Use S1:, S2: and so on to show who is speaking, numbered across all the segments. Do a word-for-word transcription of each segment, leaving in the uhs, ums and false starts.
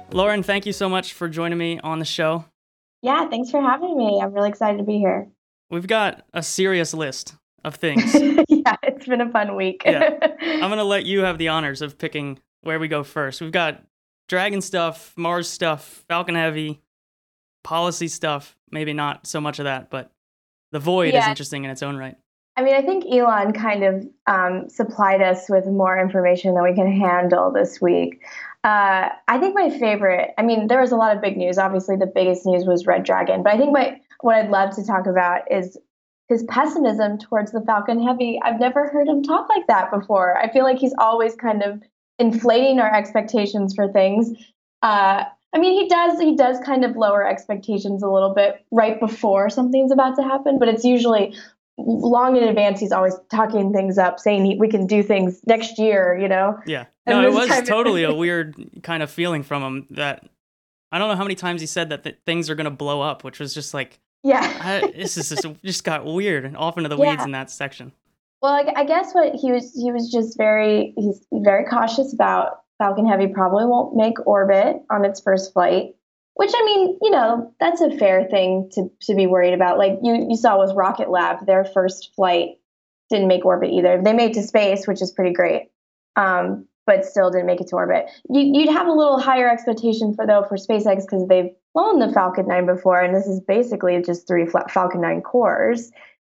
S1: Lauren, thank you so much for joining me on the show.
S2: Yeah, thanks for having me. I'm really excited to be here.
S1: We've got a serious list of things.
S2: Yeah, it's been a fun week.
S1: Yeah. I'm going to let you have the honors of picking where we go first. We've got Dragon stuff, Mars stuff, Falcon Heavy, policy stuff. Maybe not so much of that, but the Void is
S2: Yeah,
S1: interesting in its own right.
S2: I mean, I think Elon kind of um, supplied us with more information than we can handle this week. Uh, I think my favorite, I mean, there was a lot of big news. Obviously, the biggest news was Red Dragon, but I think my what I'd love to talk about is his pessimism towards the Falcon Heavy. I've never heard him talk like that before. I feel like he's always kind of inflating our expectations for things. Uh, I mean, he does he does kind of lower expectations a little bit right before something's about to happen, but it's usually long in advance. He's always talking things up, saying he, we can do things next year, you know?
S1: Yeah.
S2: And
S1: No, it
S2: this
S1: was
S2: time it-
S1: totally a weird kind of feeling from him that I don't know how many times he said that th- things are going to blow up, which was just like,
S2: Yeah.
S1: I, this is just, just got weird and off into the
S2: Yeah.
S1: weeds in that section.
S2: Well, I, I guess what he was he was just very he's very cautious about Falcon Heavy probably won't make orbit on its first flight, which I mean, you know, that's a fair thing to to be worried about. Like you you saw with Rocket Lab, their first flight didn't make orbit either. They made it to space, which is pretty great, um, but still didn't make it to orbit. You, you'd have a little higher expectation for though for SpaceX because they've flown the Falcon nine before, and this is basically just three Falcon nine cores.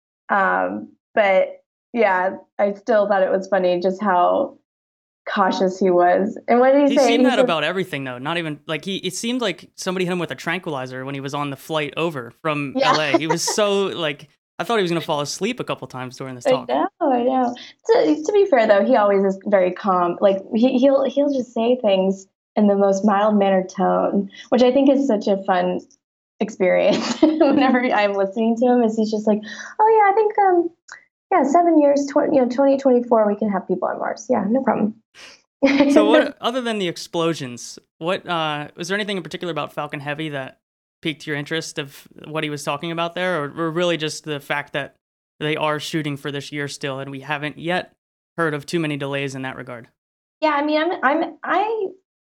S2: Um, but yeah, I still thought it was funny just how cautious he was. And what did he,
S1: He
S2: say?
S1: seemed
S2: He
S1: that
S2: said,
S1: about everything, though. Not even like he. It seemed like somebody hit him with a tranquilizer when he was on the flight over from
S2: yeah.
S1: L A. He was so like I thought he was gonna fall asleep a couple times during this
S2: I
S1: talk.
S2: know, I know. To, to be fair, though, he always is very calm. Like he, he'll he'll just say things in the most mild mannered tone, which I think is such a fun experience. Whenever I'm listening to him, is he's just like, oh yeah, I think um yeah, seven years, twenty, you know, twenty twenty four, we can have people on Mars. Yeah, no problem.
S1: So what? Other than the explosions, what uh, was there anything in particular about Falcon Heavy that piqued your interest of what he was talking about there, or, or really just the fact that they are shooting for this year still, and we haven't yet heard of too many delays in that regard?
S2: Yeah, I mean, I'm I'm I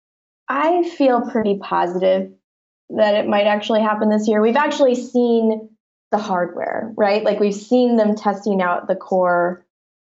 S2: I feel pretty positive that it might actually happen this year. We've actually seen the hardware, right? Like we've seen them testing out the core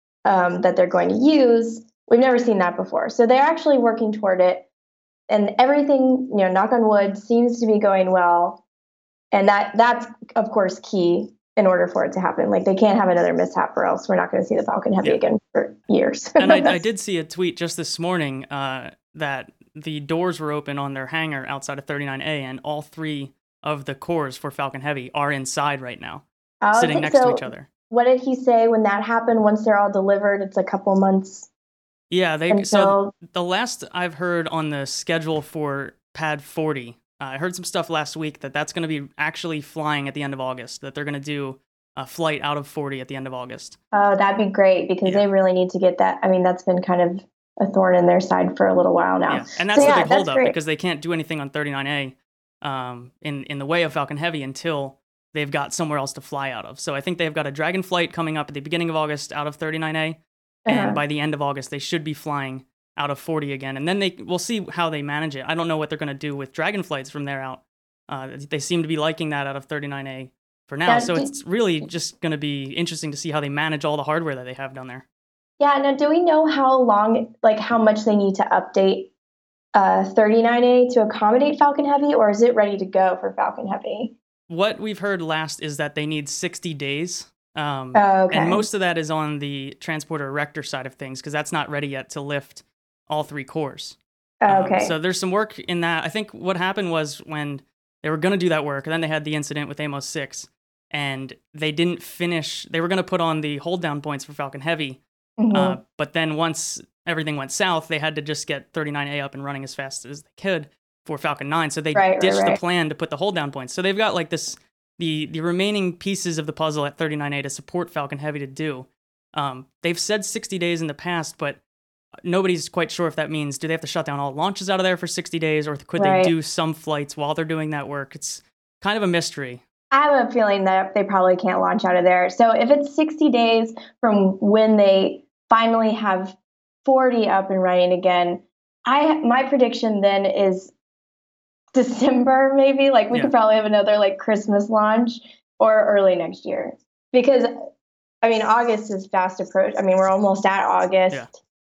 S2: um, that they're going to use. We've never seen that before. So they're actually working toward it. And everything, you know, knock on wood, seems to be going well. And that that's, of course, key in order for it to happen. Like they can't have another mishap or else we're not going to see the Falcon Heavy
S1: Yeah.
S2: again for years.
S1: And I, I did see a tweet just this morning uh, that the doors were open on their hangar outside of thirty-nine A, and all three of the cores for Falcon Heavy are inside right now,
S2: Oh,
S1: sitting
S2: okay,
S1: next to
S2: so
S1: each other.
S2: what did he say when that happened? Once they're all delivered, it's a couple months
S1: Yeah, they
S2: until.
S1: so the last I've heard on the schedule for Pad forty, uh, I heard some stuff last week that that's going to be actually flying at the end of August. That they're going to do a flight out of forty at the end of August.
S2: Oh, that'd be great because
S1: Yeah.
S2: they really need to get that. I mean, that's been kind of a thorn in their side for a little while now.
S1: Yeah, and that's
S2: So,
S1: the
S2: yeah,
S1: big
S2: that's
S1: holdup
S2: great.
S1: because they can't do anything on thirty-nine A um, in in the way of Falcon Heavy until they've got somewhere else to fly out of. So I think they've got a Dragon flight coming up at the beginning of August out of thirty-nine A, and
S2: Uh-huh.
S1: by the end of August they should be flying out of forty again. And then they we'll see how they manage it. I don't know what they're going to do with Dragon flights from there out. Uh, they seem to be liking that out of thirty-nine A for now.
S2: Yeah,
S1: So
S2: do-
S1: it's really just going to be interesting to see how they manage all the hardware that they have down there.
S2: Yeah. Now, do we know how long, like how much they need to update uh, thirty-nine A to accommodate Falcon Heavy, or is it ready to go for Falcon Heavy?
S1: What we've heard last is that they need sixty days. Um,
S2: Oh, okay.
S1: And most of that is on the transporter erector side of things because that's not ready yet to lift all three cores.
S2: Oh,
S1: Um,
S2: okay.
S1: so there's some work in that. I think what happened was when they were going to do that work, and then they had the incident with Amos six, and they didn't finish. They were going to put on the hold down points for Falcon Heavy,
S2: Mhm.
S1: uh, but then once everything went south, they had to just get thirty-nine A up and running as fast as they could for Falcon nine. So they
S2: Right, right,
S1: ditched
S2: right.
S1: the plan to put the hold down points. So they've got like this the the remaining pieces of the puzzle at thirty-nine A to support Falcon Heavy to do. Um, they've said sixty days in the past, but nobody's quite sure if that means do they have to shut down all launches out of there for sixty days, or could
S2: Right.
S1: they do some flights while they're doing that work? It's kind of a mystery.
S2: I have a feeling that they probably can't launch out of there. So if it's sixty days from when they finally have forty up and running again, I my prediction then is December, maybe. Like we
S1: Yeah.
S2: could probably have another like Christmas launch or early next year. Because I mean, August is fast approach. I mean, we're almost at August.
S1: Yeah.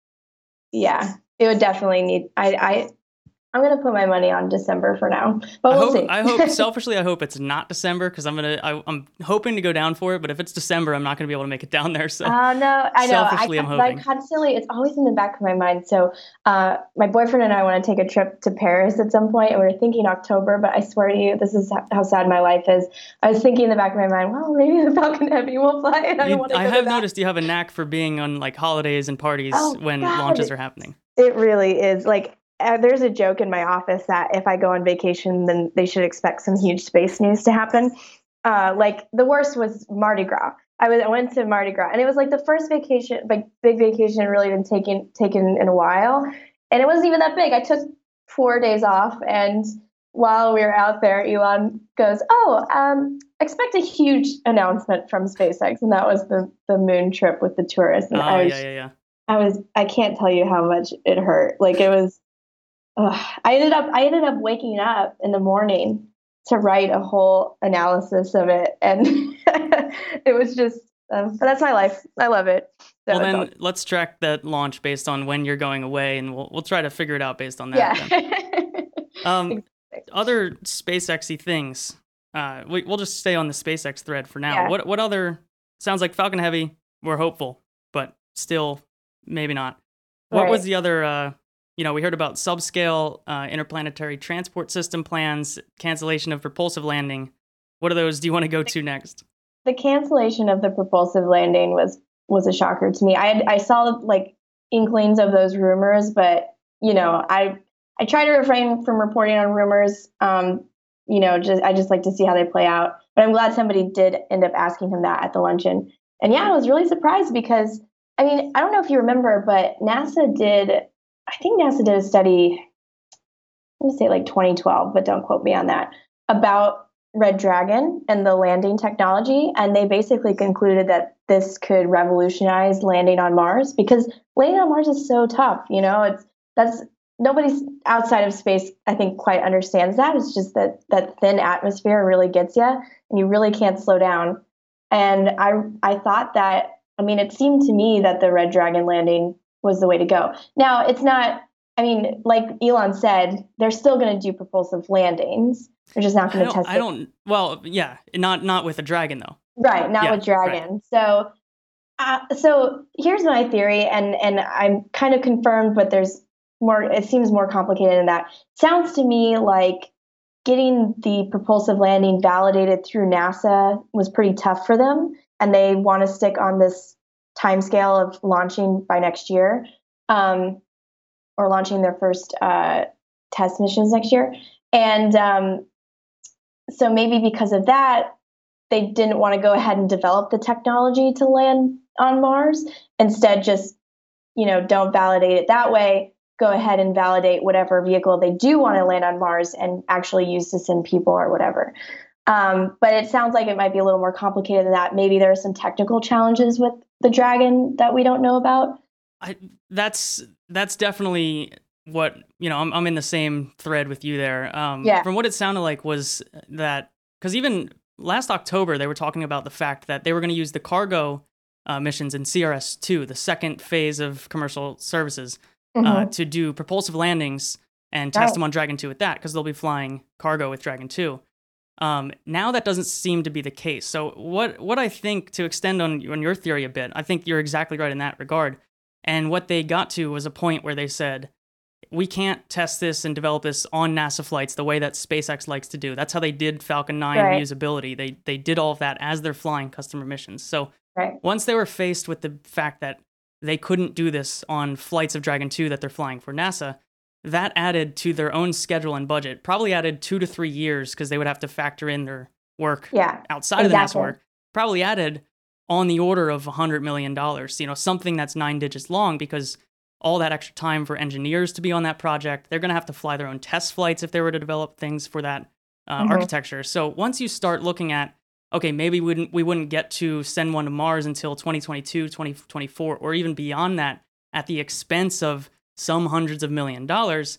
S2: Yeah, it would definitely need. I, I I'm gonna put my money on December for now, but
S1: I
S2: we'll
S1: hope,
S2: see.
S1: I hope selfishly, I hope it's not December because I'm gonna. I, I'm hoping to go down for it, but if it's December, I'm not gonna be able to make it down there. So,
S2: uh, no, I know.
S1: selfishly,
S2: I,
S1: I'm
S2: I
S1: hoping.
S2: constantly, it's always in the back of my mind. So, uh, my boyfriend and I want to take a trip to Paris at some point, and we were thinking October. But I swear to you, this is how sad my life is. I was thinking in the back of my mind, well, maybe the Falcon Heavy will fly, and I
S1: You,
S2: don't want to.
S1: I
S2: go
S1: have
S2: to that.
S1: noticed you have a knack for being on like holidays and parties
S2: Oh,
S1: when
S2: God.
S1: launches are happening.
S2: It really is. Like, uh, there's a joke in my office that if I go on vacation, then they should expect some huge space news to happen. Uh, like the worst was Mardi Gras. I was I went to Mardi Gras, and it was like the first vacation, like big vacation, really been taken taken in a while, and it wasn't even that big. I took four days off, and while we were out there, Elon goes, "Oh, um, expect a huge announcement from SpaceX," and that was the the moon trip with the tourists. And
S1: Oh
S2: I was,
S1: yeah, yeah, yeah.
S2: I was, I can't tell you how much it hurt. Like it was. Ugh. I ended up I ended up waking up in the morning to write a whole analysis of it, and it was just. Um, but that's my life. I love it. So
S1: Well,
S2: it's
S1: then
S2: all-
S1: let's track that launch based on when you're going away, and we'll we'll try to figure it out based on that. Then.
S2: yeah.
S1: Um, other SpaceX-y things. Uh, we we'll just stay on the SpaceX thread for now.
S2: Yeah.
S1: What what other sounds like Falcon Heavy? We're hopeful, but still maybe not. What
S2: Right.
S1: was the other? Uh, you know, we heard about subscale uh, interplanetary transport system plans, cancellation of propulsive landing. What are those? Do you want to go to next?
S2: The cancellation of the propulsive landing was was a shocker to me. I I saw like inklings of those rumors, but you know, I I try to refrain from reporting on rumors. Um, you know, just I just like to see how they play out. But I'm glad somebody did end up asking him that at the luncheon. And yeah, I was really surprised because I mean, I don't know if you remember, but NASA did I think NASA did a study, I'm gonna say like twenty twelve, but don't quote me on that, about Red Dragon and the landing technology. And they basically concluded that this could revolutionize landing on Mars because landing on Mars is so tough. You know, it's that's nobody's outside of space, I think, quite understands that. It's just that that thin atmosphere really gets you and you really can't slow down. And I I thought that, I mean, it seemed to me that the Red Dragon landing was the way to go. Now, it's not, I mean, like Elon said, they're still going to do propulsive landings. They're just not
S1: I
S2: going to
S1: don't.
S2: test
S1: I
S2: it.
S1: don't. Well, yeah, not not with a Dragon though.
S2: Right, not
S1: Yeah,
S2: with Dragon. So, uh, so here's my theory, and and I'm kind of confirmed, but there's more. It seems more complicated than that. Sounds to me like getting the propulsive landing validated through NASA was pretty tough for them, and they want to stick on this timescale of launching by next year, um, or launching their first uh, test missions next year, and um, so maybe because of that, they didn't want to go ahead and develop the technology to land on Mars. Instead, just, you know, don't validate it that way. Go ahead and validate whatever vehicle they do want to land on Mars and actually use to send people or whatever. Um, but it sounds like it might be a little more complicated than that. Maybe there are some technical challenges with the Dragon that we don't know about.
S1: I that's that's definitely what, you know, I'm I'm in the same thread with you there. Um,
S2: Yeah.
S1: From what it sounded like was that, because even last October they were talking about the fact that they were going to use the cargo uh, missions in C R S two, the second phase of commercial services, uh,
S2: Mhm.
S1: to do propulsive landings and test
S2: Right.
S1: them on Dragon two with that, because they'll be flying cargo with Dragon two. Um, now that doesn't seem to be the case. So what what I think, to extend on on your theory a bit, I think you're exactly right in that regard. And what they got to was a point where they said, we can't test this and develop this on NASA flights the way that SpaceX likes to do. That's how they did Falcon nine
S2: Right.
S1: reusability. They they did all of that as they're flying customer missions. So
S2: Right.
S1: once they were faced with the fact that they couldn't do this on flights of Dragon two that they're flying for NASA, that added to their own schedule and budget, probably added two to three years because they would have to factor in their work
S2: Yeah.
S1: outside of the NASA
S2: Exactly.
S1: work, probably added on the order of one hundred million dollars, you know, something that's nine digits long, because all that extra time for engineers to be on that project, they're going to have to fly their own test flights if they were to develop things for that uh,
S2: Mhm.
S1: architecture. So once you start looking at, okay, maybe we wouldn't, we wouldn't get to send one to Mars until twenty twenty-two, twenty twenty-four, or even beyond that, at the expense of some hundreds of million dollars,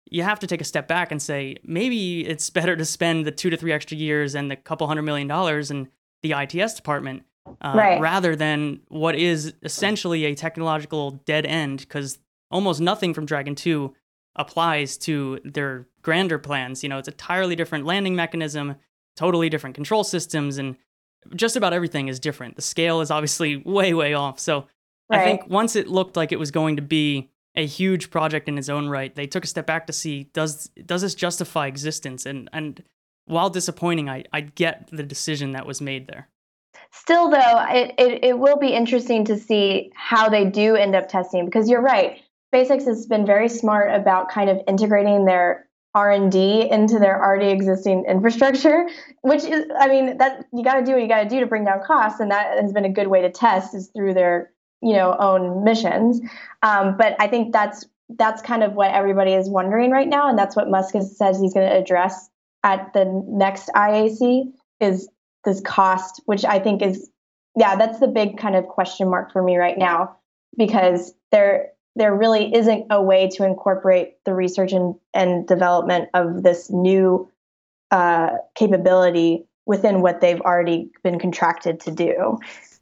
S1: you have to take a step back and say, maybe it's better to spend the two to three extra years and the couple hundred million dollars in the I T S department uh,
S2: Right.
S1: rather than what is essentially a technological dead end, because almost nothing from Dragon two applies to their grander plans. You know, it's an entirely different landing mechanism, totally different control systems, and just about everything is different. The scale is obviously way, way off. So
S2: Right.
S1: I think once it looked like it was going to be a huge project in its own right, they took a step back to see, does does this justify existence? And and while disappointing, I, I get the decision that was made there.
S2: Still, though, it, it, it will be interesting to see how they do end up testing, because you're right. SpaceX has been very smart about kind of integrating their R and D into their already existing infrastructure, which is, I mean, that you got to do what you got to do to bring down costs, and that has been a good way to test is through their, you know, own missions. Um, but I think that's that's kind of what everybody is wondering right now, and that's what Musk has, says he's going to address at the next I A C is this cost, which I think is, yeah, that's the big kind of question mark for me right now, because there there really isn't a way to incorporate the research and, and development of this new uh, capability within what they've already been contracted to do.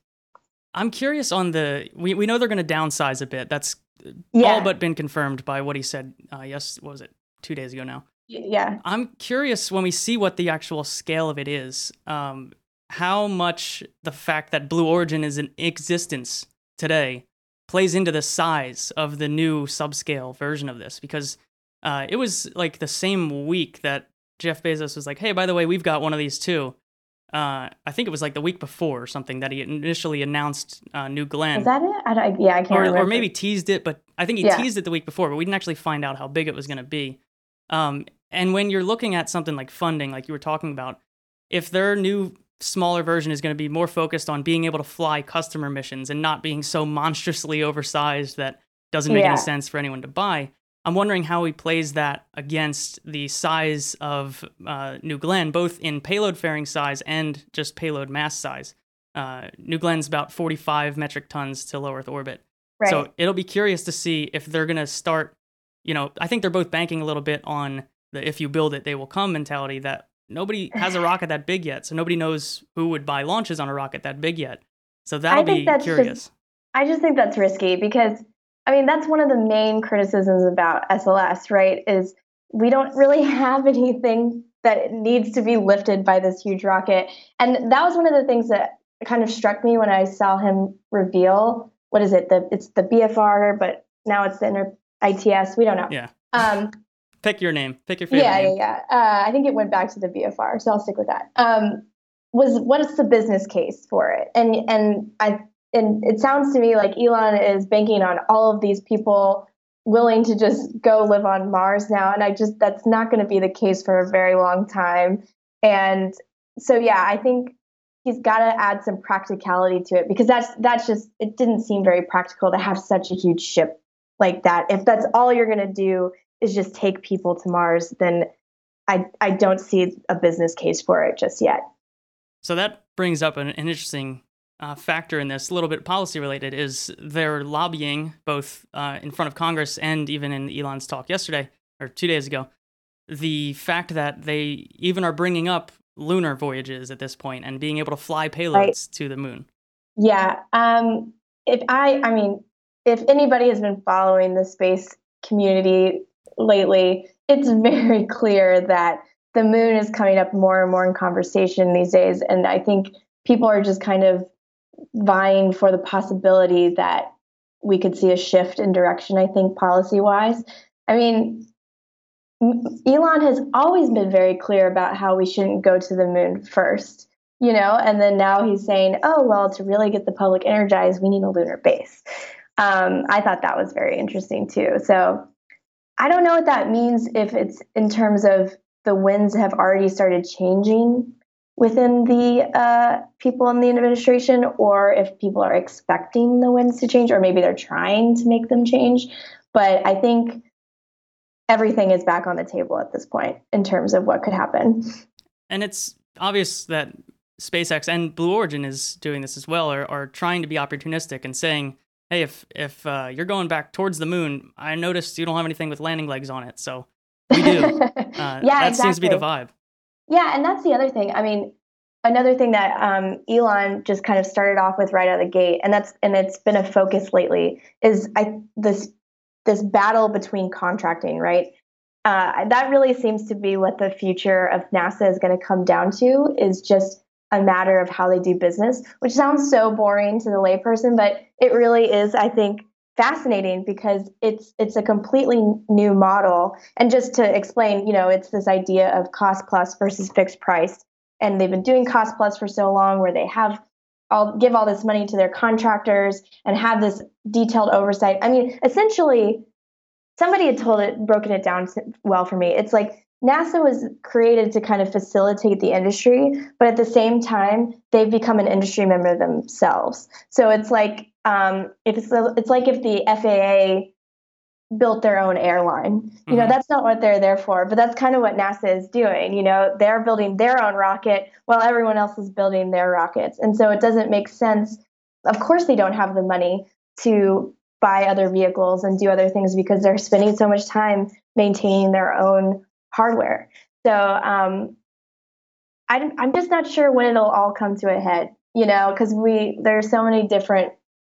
S1: I'm curious on the, we, we know they're going to downsize a bit. That's
S2: Yeah.
S1: all but been confirmed by what he said, uh, yes, what was it, two days ago now?
S2: Yeah.
S1: I'm curious when we see what the actual scale of it is, um, how much the fact that Blue Origin is in existence today plays into the size of the new subscale version of this, because uh, it was like the same week that Jeff Bezos was like, hey, by the way, we've got one of these too. Uh, I think it was like the week before or something that he initially announced uh, New Glenn.
S2: Is that it? I don't, yeah, I can't
S1: or,
S2: remember.
S1: or maybe teased it, but I think he
S2: Yeah.
S1: teased it the week before, but we didn't actually find out how big it was going to be. Um, and when you're looking at something like funding, like you were talking about, if their new smaller version is going to be more focused on being able to fly customer missions and not being so monstrously oversized that doesn't make
S2: Yeah.
S1: any sense for anyone to buy, I'm wondering how he plays that against the size of uh, New Glenn, both in payload fairing size and just payload mass size. Uh, New Glenn's about forty-five metric tons to low Earth orbit.
S2: Right.
S1: So it'll be curious to see if they're going to start, you know, I think they're both banking a little bit on the if you build it, they will come mentality that nobody has a rocket that big yet. So nobody knows who would buy launches on a rocket that big yet. So that'll
S2: I think
S1: be
S2: that's
S1: curious.
S2: Just, I just think that's risky because, I mean, that's one of the main criticisms about S L S, right? Is we don't really have anything that needs to be lifted by this huge rocket. And that was one of the things that kind of struck me when I saw him reveal, what is it? The It's the B F R, but now it's the inner I T S. We don't know.
S1: Yeah.
S2: Um,
S1: Pick your name. Pick your favorite
S2: yeah,
S1: name.
S2: yeah, yeah. Uh, I think it went back to the B F R, so I'll stick with that. Um, was what is the business case for it? And and I and it sounds to me like Elon is banking on all of these people willing to just go live on Mars now, and I just that's not going to be the case for a very long time. And so yeah, I think he's got to add some practicality to it because that's that's just it didn't seem very practical to have such a huge ship like that. If that's all you're going to do is just take people to Mars, then I I don't see a business case for it just yet.
S1: So that brings up an, an interesting uh, factor in this, a little bit policy related, is they're lobbying both uh, in front of Congress and even in Elon's talk yesterday or two days ago, the fact that they even are bringing up lunar voyages at this point and being able to fly payloads
S2: Right.
S1: to the moon.
S2: Yeah. Um, if I, I mean, if anybody has been following the space community lately, it's very clear that the moon is coming up more and more in conversation these days. And I think people are just kind of vying for the possibility that we could see a shift in direction, I think, policy wise. I mean, Elon has always been very clear about how we shouldn't go to the moon first, you know, and then now he's saying, oh, well, to really get the public energized, we need a lunar base. Um, I thought that was very interesting, too. So I don't know what that means if it's in terms of the winds have already started changing within the uh, people in the administration, or if people are expecting the winds to change, or maybe they're trying to make them change. But I think everything is back on the table at this point in terms of what could happen.
S1: And it's obvious that SpaceX and Blue Origin is doing this as well, are, are trying to be opportunistic and saying, hey, if if uh, you're going back towards the moon, I noticed you don't have anything with landing legs on it. So We do. Uh,
S2: yeah,
S1: that
S2: exactly.
S1: seems to be the vibe.
S2: Yeah, and that's the other thing. I mean, another thing that um, Elon just kind of started off with right out of the gate, and that's and it's been a focus lately, is I this this battle between contracting, right? Uh, that really seems to be what the future of NASA is going to come down to, is just a matter of how they do business, which sounds so boring to the layperson, but it really is, I think, fascinating because it's it's a completely new model. And just to explain, you know, it's this idea of cost plus versus fixed price. And they've been doing cost plus for so long, where they have all give all this money to their contractors and have this detailed oversight. I mean, essentially, somebody had told it, broken it down well for me. It's like NASA was created to kind of facilitate the industry, but at the same time, they've become an industry member themselves. So it's like um, if it's it's like if the F A A built their own airline. Mm-hmm. You know, that's not what they're there for, but that's kind of what NASA is doing. You know, they're building their own rocket while everyone else is building their rockets, and so it doesn't make sense. Of course, they don't have the money to buy other vehicles and do other things because they're spending so much time maintaining their own hardware. So um, I, I'm just not sure when it'll all come to a head, you know, because we there's so many different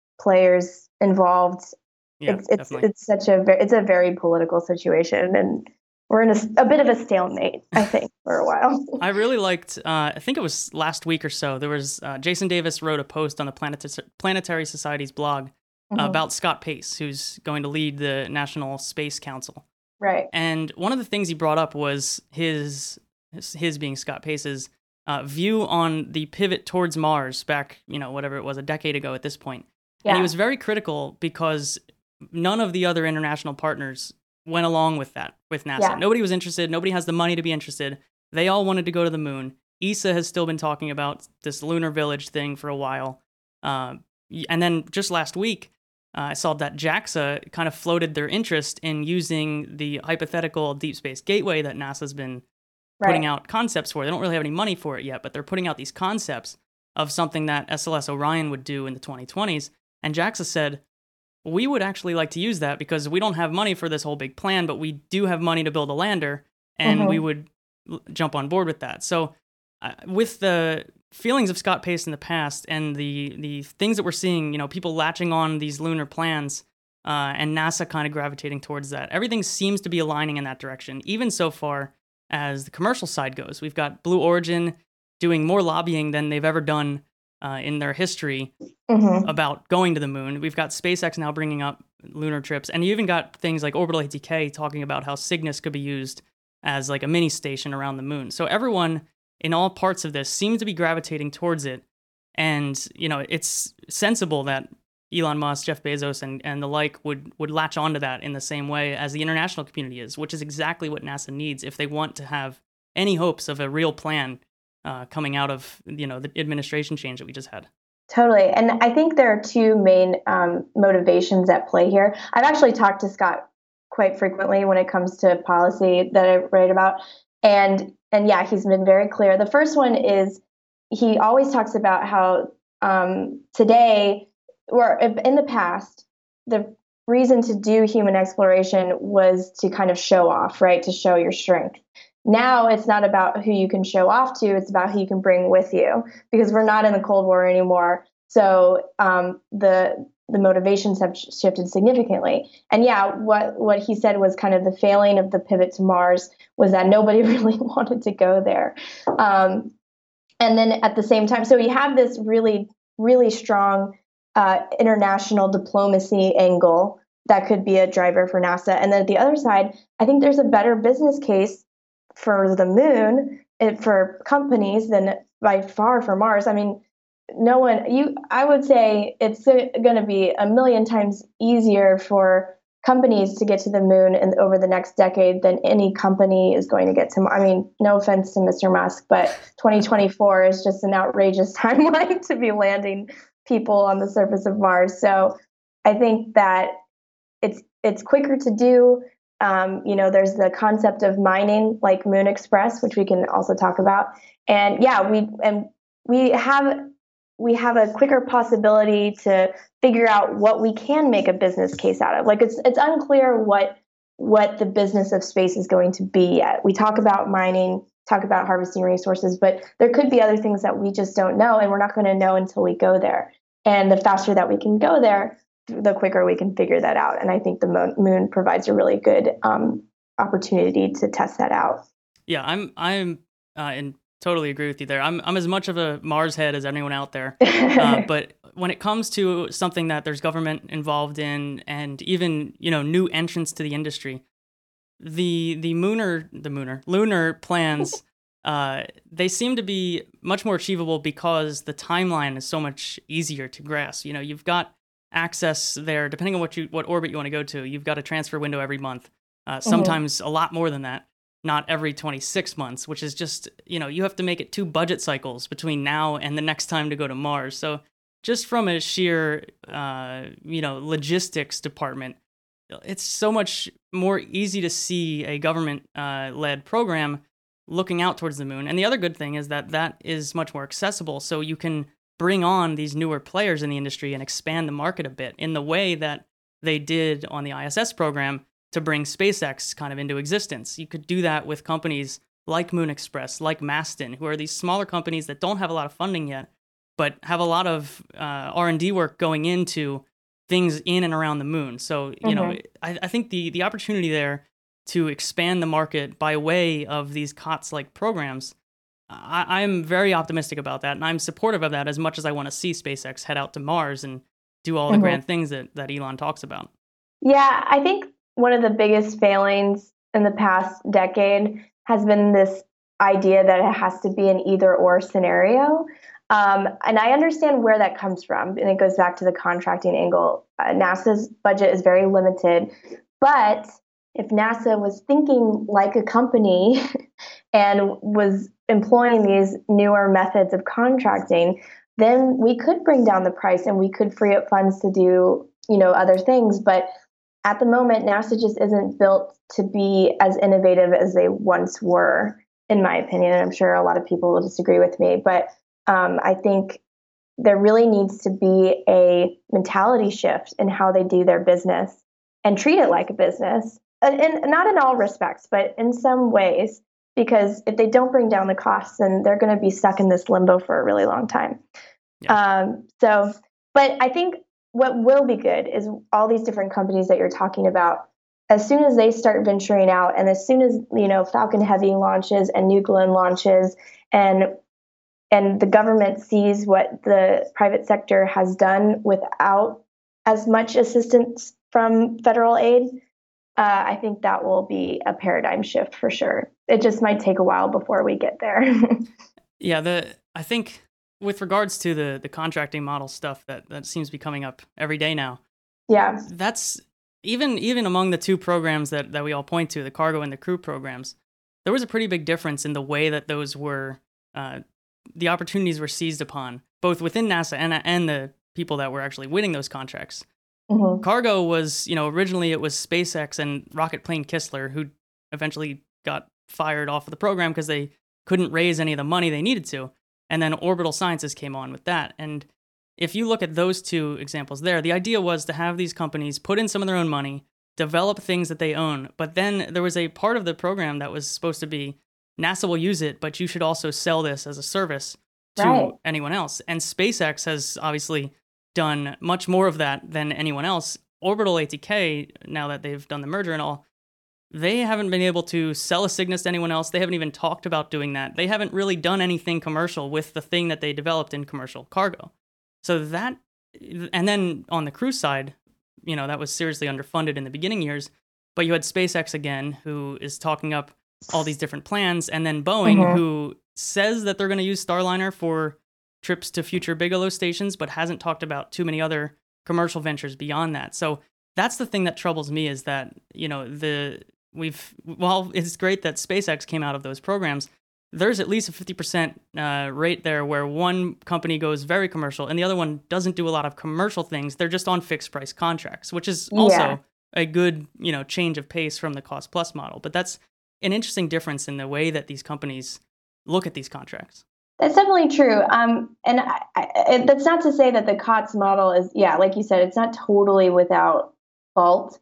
S2: players involved.
S1: Yeah,
S2: it's it's
S1: definitely.
S2: it's such a it's a very political situation, and we're in a, a bit of a stalemate, I think, for a while.
S1: I really liked, uh, I think it was last week or so, there was, uh, Jason Davis wrote a post on the Planet- Planetary Society's blog mm-hmm. about Scott Pace, who's going to lead the National Space Council.
S2: Right.
S1: And one of the things he brought up was his, his, his being Scott Pace's, uh, view on the pivot towards Mars back, you know, whatever it was, a decade ago at this point. Yeah. And he was very critical because none of the other international partners went along with that, with NASA. Yeah. Nobody was interested. Nobody has the money to be interested. They all wanted to go to the moon. E S A has still been talking about this lunar village thing for a while. Uh, and then just last week, uh, I saw that JAXA kind of floated their interest in using the hypothetical deep space gateway that NASA's been putting right. out concepts for. They don't really have any money for it yet, but they're putting out these concepts of something that S L S Orion would do in the twenty twenties. And JAXA said, we would actually like to use that because we don't have money for this whole big plan, but we do have money to build a lander, and mm-hmm. we would l- jump on board with that. So uh, with the feelings of Scott Pace in the past and the the things that we're seeing, you know, people latching on these lunar plans uh, and NASA kind of gravitating towards that, everything seems to be aligning in that direction, even so far as the commercial side goes. We've got Blue Origin doing more lobbying than they've ever done Uh, in their history mm-hmm. about going to the moon. We've got SpaceX now bringing up lunar trips, and you even got things like Orbital A T K talking about how Cygnus could be used as like a mini station around the moon. So everyone in all parts of this seems to be gravitating towards it, and you know, it's sensible that Elon Musk, Jeff Bezos, and, and the like would, would latch onto that in the same way as the international community is, which is exactly what NASA needs if they want to have any hopes of a real plan Uh, coming out of, you know, the administration change that we just had.
S2: Totally. And I think there are two main um, motivations at play here. I've actually talked to Scott quite frequently when it comes to policy that I write about. And, and yeah, he's been very clear. The first one is he always talks about how um, today, or in the past, the reason to do human exploration was to kind of show off, right? To show your strength. Now it's not about who you can show off to, it's about who you can bring with you, because we're not in the Cold War anymore. So um, the the motivations have sh- shifted significantly. And yeah, what, what he said was kind of the failing of the pivot to Mars was that nobody really wanted to go there. Um, and then at the same time, so you have this really, really strong uh, international diplomacy angle that could be a driver for NASA. And then at the other side, I think there's a better business case for the moon, for companies, than by far for Mars. I mean, no one, you, I would say it's going to be a million times easier for companies to get to the moon and over the next decade than any company is going to get to. I mean, no offense to Mister Musk, but twenty twenty-four is just an outrageous timeline to be landing people on the surface of Mars. So I think that it's it's quicker to do. Um, you know, there's the concept of mining, like Moon Express, which we can also talk about. And yeah, we and we have we have a quicker possibility to figure out what we can make a business case out of. Like it's it's unclear what what the business of space is going to be yet. We talk about mining, talk about harvesting resources, but there could be other things that we just don't know, and we're not going to know until we go there. And the faster that we can go there, the quicker we can figure that out. And I think the moon provides a really good um, opportunity to test that out.
S1: Yeah, I'm I'm uh, in totally agree with you there. I'm I'm as much of a Mars head as anyone out there. Uh, but when it comes to something that there's government involved in, and even, you know, new entrants to the industry, the the mooner the mooner lunar plans, uh, they seem to be much more achievable because the timeline is so much easier to grasp. You know, you've got access there, depending on what you what orbit you want to go to. You've got a transfer window every month, uh, sometimes mm-hmm. a lot more than that. Not every twenty-six months, which is just, you know, you have to make it two budget cycles between now and the next time to go to Mars. So just from a sheer, uh, you know, logistics department, it's so much more easy to see a government-led uh, program looking out towards the moon. And the other good thing is that that is much more accessible. So you can bring on these newer players in the industry and expand the market a bit in the way that they did on the I S S program to bring SpaceX kind of into existence. You could do that with companies like Moon Express, like Maston, who are these smaller companies that don't have a lot of funding yet, but have a lot of uh, R and D work going into things in and around the moon. So, you mm-hmm. know, I, I think the the opportunity there to expand the market by way of these C O T S-like programs, I, I'm very optimistic about that, and I'm supportive of that as much as I want to see SpaceX head out to Mars and do all the mm-hmm. grand things that, that Elon talks about.
S2: Yeah, I think one of the biggest failings in the past decade has been this idea that it has to be an either or scenario. Um, and I understand where that comes from. And it goes back to the contracting angle. Uh, NASA's budget is very limited. But if NASA was thinking like a company and was employing these newer methods of contracting, then we could bring down the price and we could free up funds to do, you know, other things. But at the moment, NASA just isn't built to be as innovative as they once were, in my opinion. And I'm sure a lot of people will disagree with me. But um, I think there really needs to be a mentality shift in how they do their business and treat it like a business. And, and not in all respects, but in some ways, because if they don't bring down the costs, then they're going to be stuck in this limbo for a really long time. Yeah. Um, so, but I think what will be good is all these different companies that you're talking about, as soon as they start venturing out and as soon as, you know, Falcon Heavy launches and New Glenn launches and and the government sees what the private sector has done without as much assistance from federal aid, uh, I think that will be a paradigm shift for sure. It just might take a while before we get there.
S1: Yeah, the I think with regards to the the contracting model stuff that, that seems to be coming up every day now.
S2: Yeah.
S1: That's even even among the two programs that, that we all point to, the cargo and the crew programs, there was a pretty big difference in the way that those were, uh, the opportunities were seized upon, both within NASA and, and the people that were actually winning those contracts. Mm-hmm. Cargo was, you know, originally it was SpaceX and Rocket Plane Kistler, who eventually got fired off of the program because they couldn't raise any of the money they needed to. And then Orbital Sciences came on with that. And if you look at those two examples there, the idea was to have these companies put in some of their own money, develop things that they own. But then there was a part of the program that was supposed to be, NASA will use it, but you should also sell this as a service to right. anyone else. And SpaceX has obviously done much more of that than anyone else. Orbital A T K, now that they've done the merger and all, they haven't been able to sell a Cygnus to anyone else. They haven't even talked about doing that. They haven't really done anything commercial with the thing that they developed in commercial cargo. So that, and then on the crew side, you know, that was seriously underfunded in the beginning years. But you had SpaceX again, who is talking up all these different plans, and then Boeing, mm-hmm. who says that they're going to use Starliner for trips to future Bigelow stations, but hasn't talked about too many other commercial ventures beyond that. So that's the thing that troubles me, is that, you know, the we've, well, it's great that SpaceX came out of those programs. There's at least a fifty percent uh, rate there where one company goes very commercial and the other one doesn't do a lot of commercial things. They're just on fixed price contracts, which is also yeah. a good, you know, change of pace from the cost plus model. But that's an interesting difference in the way that these companies look at these contracts.
S2: That's definitely true. Um, and I, I, that's not to say that the C O T S model is, yeah, like you said, it's not totally without fault.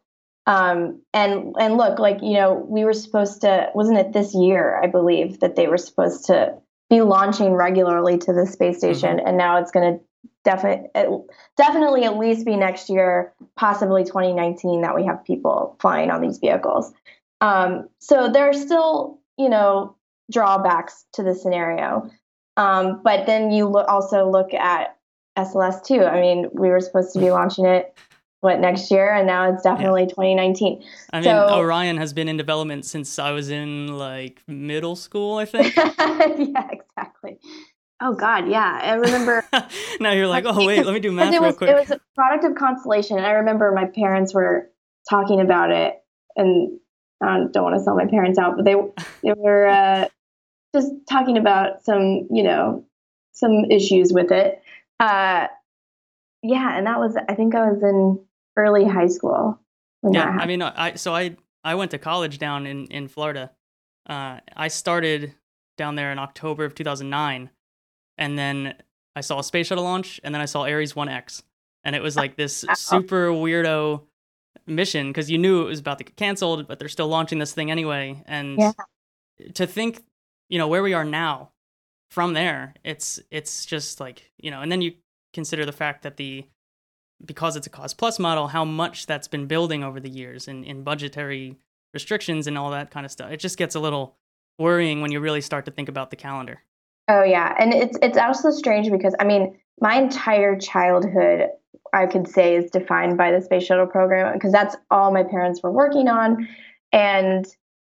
S2: Um, and and look, like, you know, we were supposed to, wasn't it this year, I believe, that they were supposed to be launching regularly to the space station,
S1: Mm-hmm.
S2: and now it's going to definitely definitely at least be next year, possibly twenty nineteen, that we have people flying on these vehicles. Um, so there are still, you know, drawbacks to the scenario. Um, but then you lo- also look at S L S two. I mean, we were supposed to be launching it what next year, and now it's
S1: Yeah.
S2: definitely twenty nineteen.
S1: I mean,
S2: So
S1: Orion has been in development since I was in like middle school, I think.
S2: yeah, exactly. Oh God, yeah. I remember
S1: Now you're like, oh wait, let me do
S2: because
S1: math
S2: it
S1: real
S2: was it
S1: quick.
S2: was a product of Constellation. And I remember my parents were talking about it, and I don't want to sell my parents out, but they they were uh, just talking about some, you know, some issues with it. Uh, yeah, and that was, I think I was in early high school when that
S1: Yeah, I
S2: happened.
S1: mean, I so I I went to college down in in Florida. Uh, I started down there in October of two thousand nine, and then I saw a space shuttle launch, and then I saw Ares one X, and it was like this
S2: Oh,
S1: super weirdo mission because you knew it was about to get canceled, but they're still launching this thing anyway. And
S2: yeah.
S1: to think, you know, where we are now from there, it's it's just like, you know, and then you consider the fact that the because it's a cost plus model, how much that's been building over the years and in budgetary restrictions and all that kind of stuff. It just gets a little worrying when you really start to think about the calendar.
S2: Oh yeah, and it's it's also strange because I mean, my entire childhood, I could say, is defined by the space shuttle program because that's all my parents were working on, and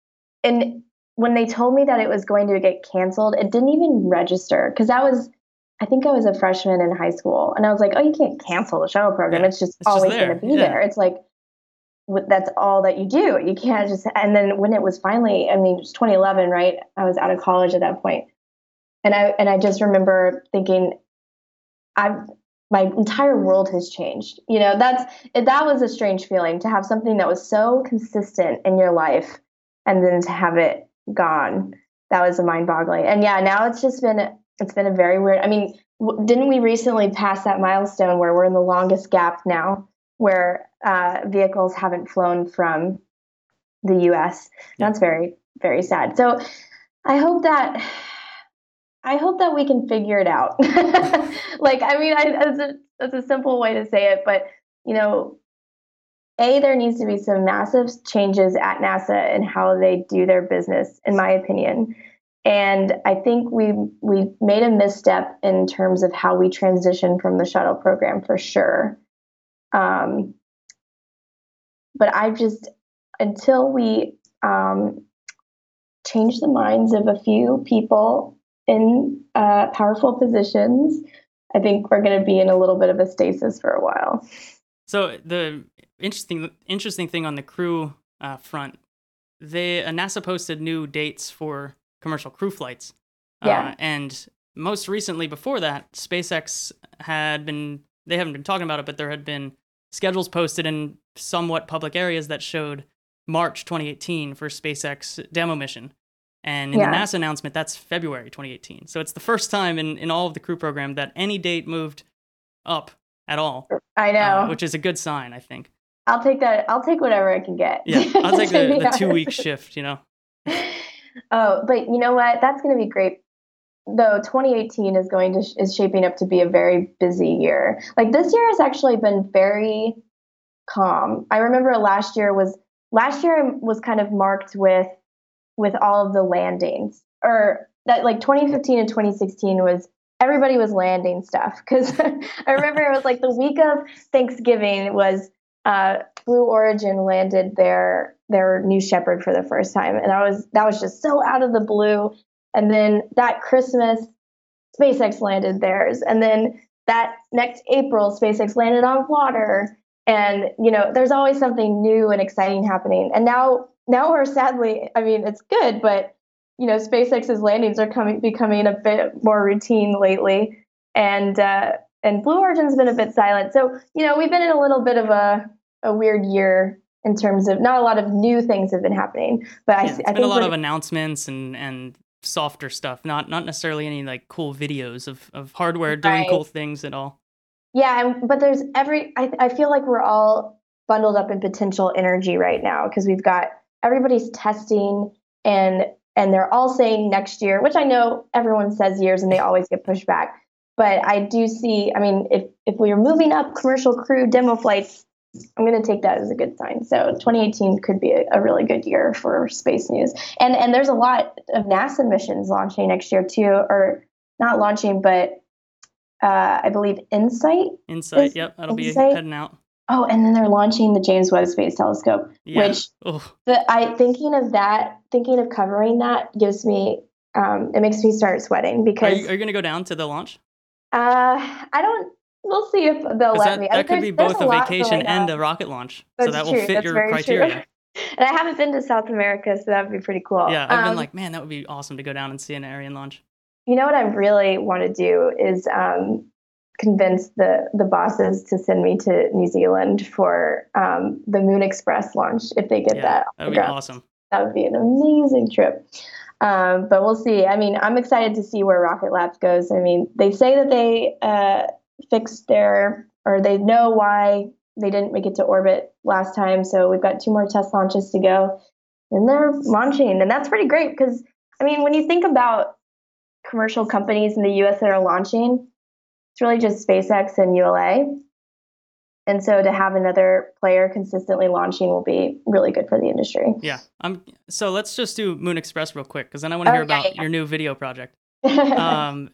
S2: and when they told me that it was going to get canceled, it didn't even register because that was, I think I was a freshman in high school, and I was like, oh, you can't cancel the shuttle program;
S1: Yeah,
S2: it's just
S1: it's just
S2: always going to
S1: there.
S2: be
S1: Yeah,
S2: there. It's like that's all that you do. You can't just. And then when it was finally, I mean, it was twenty eleven, right? I was out of college at that point, and I and I just remember thinking, I've my entire world has changed. You know, that's that was a strange feeling to have something that was so consistent in your life, and then to have it gone. That was a mind-boggling. And yeah, now it's just been it's been a very weird. I mean, w- didn't we recently pass that milestone where we're in the longest gap now, where uh, vehicles haven't flown from the U S?
S1: yeah.
S2: That's very very sad. So I hope that I hope that we can figure it out. Like, I mean, I, that's a that's a simple way to say it, but you know, a there needs to be some massive changes at NASA in how they do their business, in my opinion. And I think we we made a misstep in terms of how we transition from the shuttle program for sure. Um, but I just until we um, change the minds of a few people in uh, powerful positions, I think we're going to be in a little bit of a stasis for a while.
S1: So the interesting interesting thing on the crew uh, front, they uh, NASA posted new dates for commercial crew flights, uh,
S2: Yeah.
S1: and most recently before that, SpaceX had been they haven't been talking about it, but there had been schedules posted in somewhat public areas that showed March twenty eighteen for SpaceX demo mission. And in the
S2: Yeah.
S1: NASA announcement, that's February twenty eighteen. So it's the first time in, in all of the crew program that any date moved up at all,
S2: I
S1: uh,
S2: know.
S1: which is a good sign, I think.
S2: I'll take that. I'll take whatever I can get.
S1: Yeah, I'll take
S2: To
S1: the,
S2: be
S1: the two week
S2: honest.
S1: shift, you know?
S2: Oh, but you know what? That's going to be great. Though twenty eighteen is going to is shaping up to be a very busy year. Like this year has actually been very calm. I remember last year was last year was kind of marked with with all of the landings, or that like twenty fifteen and twenty sixteen was everybody was landing stuff because I remember it was like the week of Thanksgiving was uh, Blue Origin landed their their New Shepard for the first time, and that was that was just so out of the blue. And then that Christmas, SpaceX landed theirs, and then that next April, SpaceX landed on water. And you know, there's always something new and exciting happening. And now, now we're sadly, I mean, it's good, but you know, SpaceX's landings are coming becoming a bit more routine lately, and uh, and Blue Origin's been a bit silent. So you know, we've been in a little bit of a a weird year in terms of not a lot of new things have been happening. But I,
S1: Yeah, it's
S2: I
S1: been a
S2: think
S1: lot
S2: we're
S1: of announcements and, and softer stuff, not not necessarily any like cool videos of, of hardware doing
S2: right.
S1: cool things at all.
S2: Yeah, and, but there's every. I, I feel like we're all bundled up in potential energy right now because we've got everybody's testing and and they're all saying next year, which I know everyone says years and they always get pushed back. But I do see, I mean, if if we are moving up commercial crew demo flights, I'm going to take that as a good sign. So twenty eighteen could be a, a really good year for space news. And and there's a lot of NASA missions launching next year too, or not launching, but uh, I believe InSight.
S1: InSight, yep, that'll
S2: InSight.
S1: be heading out.
S2: Oh, and then they're launching the James Webb Space Telescope,
S1: yeah.
S2: which the, I thinking of that, thinking of covering that gives me, um, it makes me start sweating because.
S1: Are you, are you going to go down to the launch?
S2: Uh, I don't. We'll see if they'll let
S1: that,
S2: me.
S1: That I mean, could be both a, a vacation and
S2: on.
S1: a rocket launch,
S2: That's
S1: so that
S2: true.
S1: will fit
S2: That's
S1: your
S2: very
S1: criteria.
S2: True. And I haven't been to South America, so that would be pretty cool.
S1: Yeah, I've
S2: um,
S1: been like, man, that would be awesome to go down and see an Ariane launch.
S2: You know what I really want to do is um, convince the the bosses to send me to New Zealand for um, the Moon Express launch if they get
S1: yeah,
S2: that.
S1: That would be awesome.
S2: That would be an amazing trip. Um, but we'll see. I mean, I'm excited to see where Rocket Labs goes. I mean, they say that they uh, fixed their, or they know why they didn't make it to orbit last time. So we've got two more test launches to go, and they're launching, and that's pretty great because I mean, when you think about commercial companies in the U S that are launching, it's really just SpaceX and U L A. And so to have another player consistently launching will be really good for the industry.
S1: Yeah. Um. So let's just do Moon Express real quick because then I want to hear
S2: oh,
S1: about
S2: yeah, yeah.
S1: your new video project. um.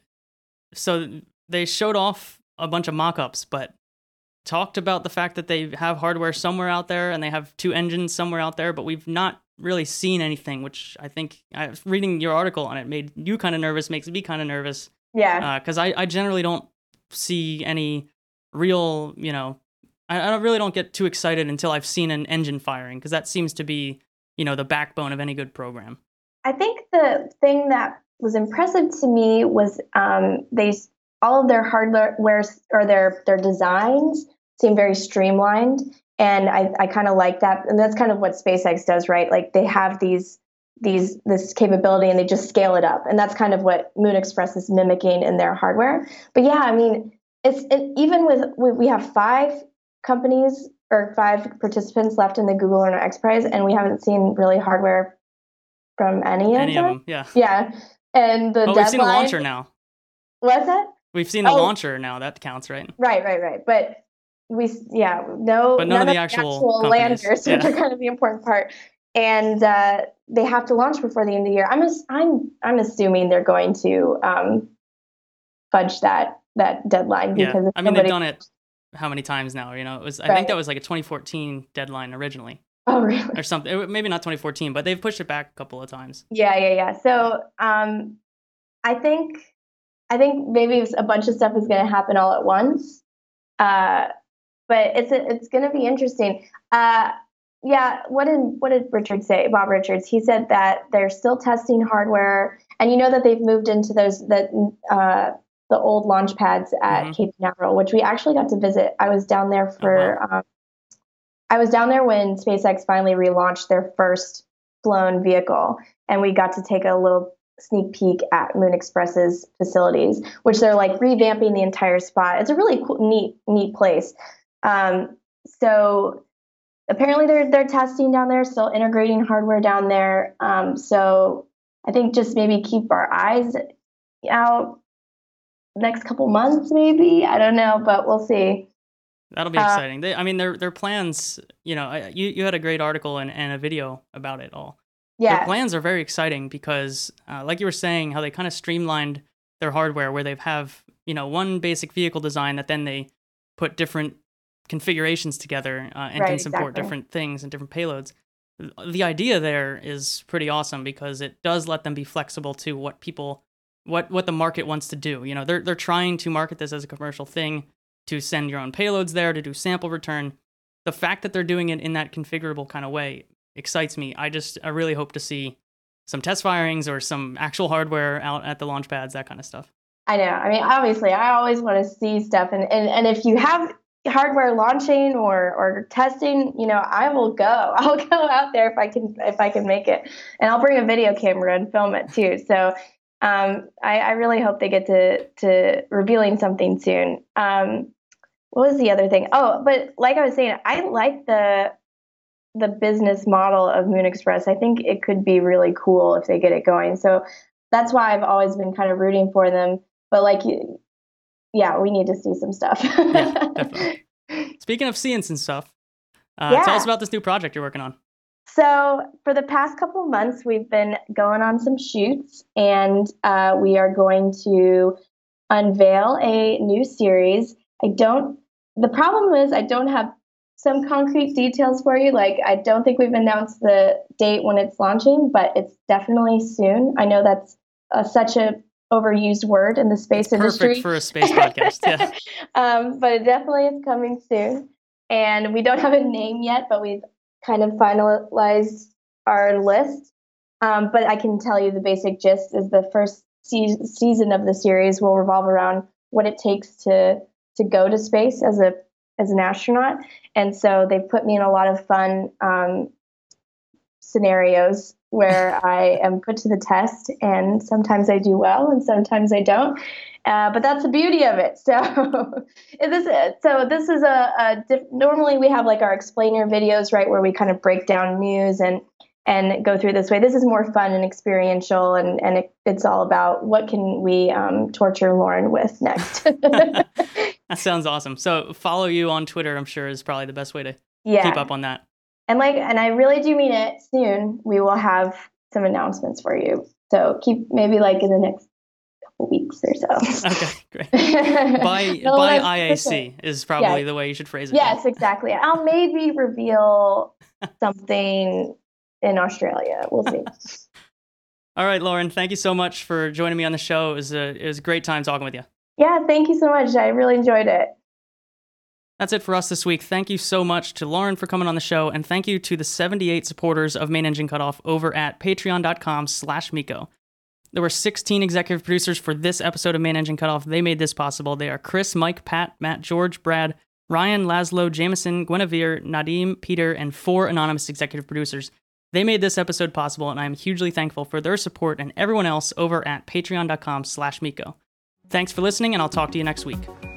S1: So they showed off a bunch of mock-ups, but talked about the fact that they have hardware somewhere out there and they have two engines somewhere out there, but we've not really seen anything, which I think I was reading your article on it made you kind of nervous, makes me kind of nervous.
S2: Yeah.
S1: Because uh, I, I generally don't see any real, you know, I, I really don't get too excited until I've seen an engine firing, because that seems to be, you know, the backbone of any good program.
S2: I think the thing that was impressive to me was um, they all of their hardware or their their designs seem very streamlined. And I, I kind of like that. And that's kind of what SpaceX does, right? Like they have these, these, this capability and they just scale it up. And that's kind of what Moon Express is mimicking in their hardware. But yeah, I mean, it's it, even with, we have five companies or five participants left in the Google Lunar X Prize, and we haven't seen really hardware from any,
S1: any
S2: of them.
S1: of them. Yeah.
S2: Yeah. And the
S1: oh,
S2: deadline,
S1: we've seen a launcher now.
S2: What's that?
S1: We've seen the
S2: oh.
S1: launcher now. That counts, right?
S2: Right, right, right. But we, yeah, no,
S1: but none,
S2: none
S1: of the
S2: of
S1: actual,
S2: the actual landers,
S1: yeah.
S2: which are kind of the important part. And uh, they have to launch before the end of the year. I'm, I'm, I'm assuming they're going to um, fudge that that deadline because
S1: yeah.
S2: if
S1: I mean,
S2: somebody...
S1: they've done it how many times now? You know, it was. I
S2: right.
S1: think that was like a twenty fourteen deadline originally.
S2: Oh, really?
S1: Or something. It, maybe not twenty fourteen, but they've pushed it back a couple of times.
S2: Yeah, yeah, yeah. So um, I think. I think maybe a bunch of stuff is going to happen all at once, uh, but it's it's going to be interesting. Uh, yeah, what did what did Richard say? Bob Richards. He said that they're still testing hardware, and you know that they've moved into those that uh, the old launch pads at mm-hmm. Cape Canaveral, which we actually got to visit. I was down there for. Oh, wow. um, I was down there when SpaceX finally relaunched their first flown vehicle, and we got to take a little sneak peek at Moon Express's facilities, which they're like revamping the entire spot. It's a really cool, neat, neat place. Um, so apparently they're they're testing down there, still integrating hardware down there. Um, so I think just maybe keep our eyes out next couple months, maybe. I don't know, but we'll see.
S1: That'll be exciting. Uh, they, I mean, their their plans. You know, you you had a great article and, and a video about it all.
S2: Yeah.
S1: Their plans are very exciting because, uh, like you were saying, how they kind of streamlined their hardware where they have, you know, one basic vehicle design that then they put different configurations together uh, and
S2: right,
S1: can support
S2: exactly.
S1: different things and different payloads. The idea there is pretty awesome because it does let them be flexible to what people, what what the market wants to do. You know, they're they're trying to market this as a commercial thing, to send your own payloads there, to do sample return. The fact that they're doing it in that configurable kind of way excites me. I just, I really hope to see some test firings or some actual hardware out at the launch pads, that kind of stuff.
S2: I know. I mean, obviously, I always want to see stuff. And, and, and if you have hardware launching or, or testing, you know, I will go. I'll go out there if I can, if I can make it. And I'll bring a video camera and film it too. So um, I, I really hope they get to, to revealing something soon. Um, what was the other thing? Oh, but like I was saying, I like the the business model of Moon Express. I think it could be really cool if they get it going. So that's why I've always been kind of rooting for them. But like, yeah, we need to see some stuff.
S1: Yeah, definitely. Speaking of seeing some stuff, uh, yeah. tell us about this new project you're working on.
S2: So for the past couple of months, we've been going on some shoots, and uh, we are going to unveil a new series. I don't, the problem is I don't have some concrete details for you. Like, I don't think we've announced the date when it's launching, but it's definitely soon. I know that's uh, such a overused word in the space
S1: it's
S2: industry.
S1: Perfect for a space podcast, yeah.
S2: um, but it definitely is coming soon. And we don't have a name yet, but we've kind of finalized our list. Um, but I can tell you the basic gist is the first se- season of the series will revolve around what it takes to to go to space as a as an astronaut. And so they put me in a lot of fun um, scenarios where I am put to the test, and sometimes I do well and sometimes I don't. Uh, but that's the beauty of it. So this is, so this is a, a diff- normally we have like our explainer videos, right, where we kind of break down news and and go through this way. This is more fun and experiential, and, and it, it's all about what can we um, torture Lauren with next.
S1: That sounds awesome. So follow you on Twitter, I'm sure, is probably the best way to
S2: yeah.
S1: keep up on that.
S2: And like, and I really do mean it. Soon we will have some announcements for you. So keep maybe like in the next couple weeks or so.
S1: Okay, great. By
S2: no,
S1: by I A C is probably
S2: yes.
S1: the way you should phrase it.
S2: Yes, exactly. I'll maybe reveal something in Australia. We'll see.
S1: All right, Lauren, thank you so much for joining me on the show. It was a, it was a great time talking with you.
S2: Yeah, thank you so much. I really enjoyed it.
S1: That's it for us this week. Thank you so much to Lauren for coming on the show, and thank you to the seventy-eight supporters of Main Engine Cutoff over at patreon.com slash Miko. There were sixteen executive producers for this episode of Main Engine Cutoff. They made this possible. They are Chris, Mike, Pat, Matt, George, Brad, Ryan, Laszlo, Jameson, Guinevere, Nadim, Peter, and four anonymous executive producers. They made this episode possible, and I am hugely thankful for their support and everyone else over at patreon.com slash Miko. Thanks for listening, and I'll talk to you next week.